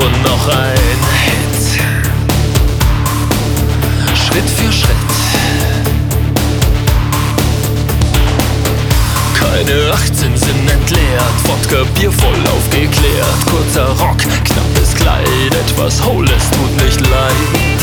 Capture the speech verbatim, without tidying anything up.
und noch ein Hit. Schritt für Schritt. Keine achtzehn sind entleert, Wodka, Bier voll aufgeklärt. Kurzer Rock, knappes Kleid, etwas Hohles tut nicht leid.